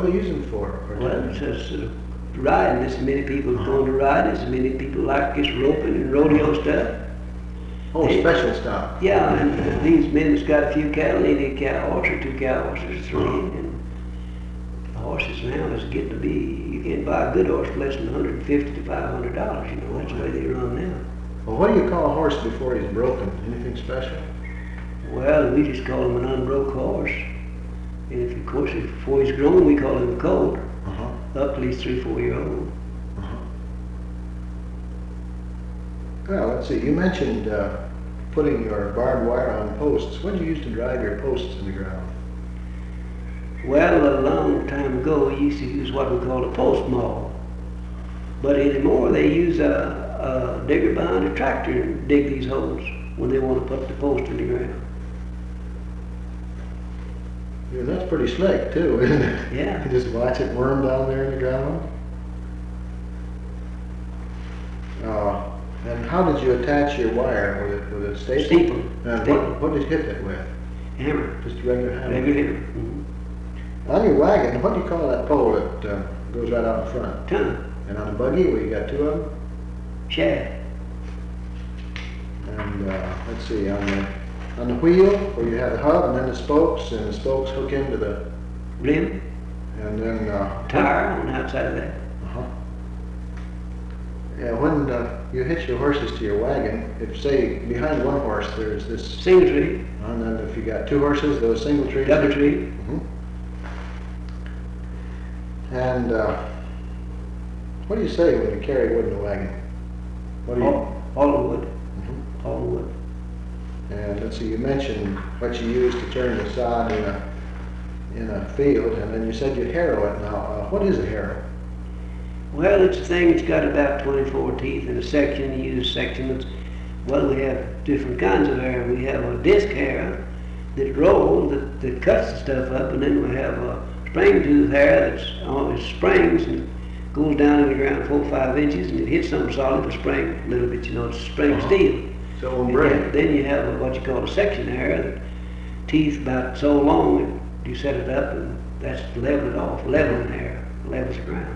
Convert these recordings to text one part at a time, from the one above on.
What do they use them for? Well, it's just riding. As many people going to ride, as many people like this roping and rodeo stuff. Oh, special stuff. Yeah, and these men that's got a few cattle, they need a cow horse or two cow horses, three, and the horses now is getting to be, you can't buy a good horse for less than $150 to $500, you know, that's the way they run now. Well, what do you call a horse before he's broken? Anything special? Well, we just call him an unbroke horse. And if, of course, before he's grown, we call him a colt, up till he's 3-4 years old. Well, let's see, you mentioned putting your barbed wire on posts. What do you use to drive your posts in the ground? Well, a long time ago, we used to use what we call a post maul. But anymore, they use a digger behind a tractor and dig these holes when they want to put the post in the ground. Yeah, that's pretty slick, too, isn't it? Yeah. You just watch it worm down there in the ground. And how did you attach your wire? With a staple? Staple. And what did you hit it with? Hammer. Just a regular hammer? Regular hammer. Mm-hmm. On your wagon, what do you call that pole that goes right out in front? Ton. And on the buggy, where you got two of them? Shaft. And let's see, on the wheel, where you have the hub and then the spokes hook into the Rim. And then tire on the outside of that. Yeah, when you hitch your horses to your wagon, if say behind one horse there's this single tree, and then if you got two horses, those single trees. Double tree. And what do you say when you carry wood in a wagon? What do you? All the wood. All the wood. And let's see, you mentioned what you use to turn the sod in a field, and then you said you harrow it. Now, what is a harrow? Well, it's a thing that's got about 24 teeth in a section. You use sections. Well, we have different kinds of harrow. We have a disc harrow that rolls, that cuts the stuff up, and then we have a spring tooth harrow that's always springs and goes down in the ground 4 or 5 inches, and it hits something solid, the spring a little bit, you know, it's spring steel. So it won't break. Then you have what you call a section harrow, that teeth about so long, and you set it up, and that's level it off, leveling harrow, levels the ground.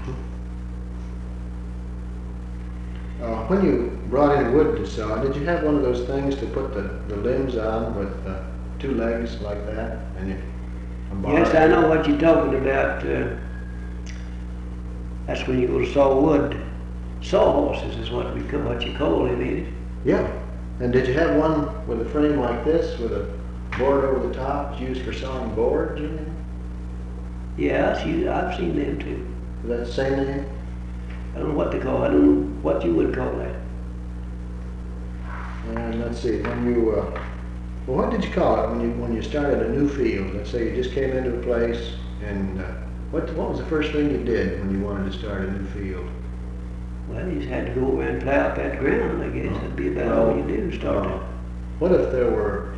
When you brought in wood to saw, did you have one of those things to put the limbs on with 2 legs like that? And yes, I know what you're talking about. That's when you go to saw wood. Sawhorses is what you call it, ain't it? Yeah. And did you have one with a frame like this, with a board over the top, used for sawing boards or anything? Yeah, I've seen them too. Is that the same name? I don't know what they call it. I don't know what you would call that. And let's see, when you, well, what did you call it when you started a new field? Let's say you just came into a place, and what was the first thing you did when you wanted to start a new field? Well, you just had to go over and plow up that ground, I guess. That'd be about all you do to start it. What if there were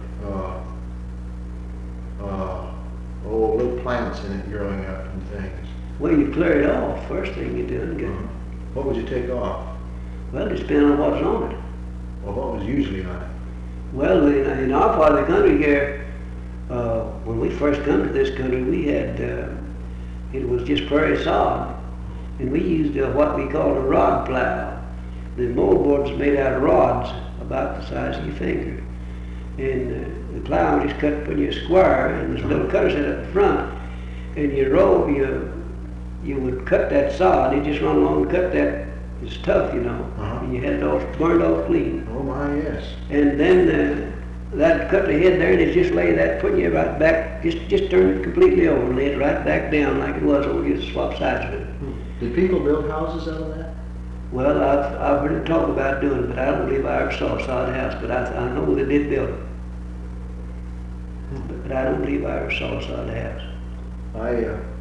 little plants in it growing up and things? Well, you clear it off. First thing you do. And get What would you take off? Well, it depends on what's on it. Well, what was usually on it? Well, in our part of the country here, when we first come to this country, we had, it was just prairie sod. And we used what we called a rod plow. The moldboard was made out of rods about the size of your finger. And the plow was just cut up in your square, and there's a little cutter set up in front. And you would cut that sod, you just run along and cut that. It's tough, you know, and you had it all burned off clean. Oh my, yes. And then that cut the head there, and it just lay that, putting you right back, just turn it completely over, lay it right back down like it was, or you swap sides of it. Did people build houses out of that? Well, I've heard them talk about doing it, but I don't believe I ever saw a sod house, but I know they did build it. But I don't believe I ever saw a sod house. I